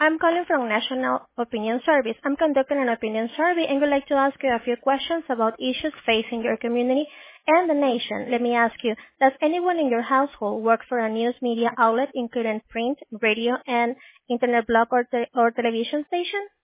I'm calling from National Opinion Service. I'm conducting an opinion survey and would like to ask you a few questions about issues facing your community and the nation. Let me ask you, does anyone in your household work for a news media outlet, including print, radio, and internet blog or television station?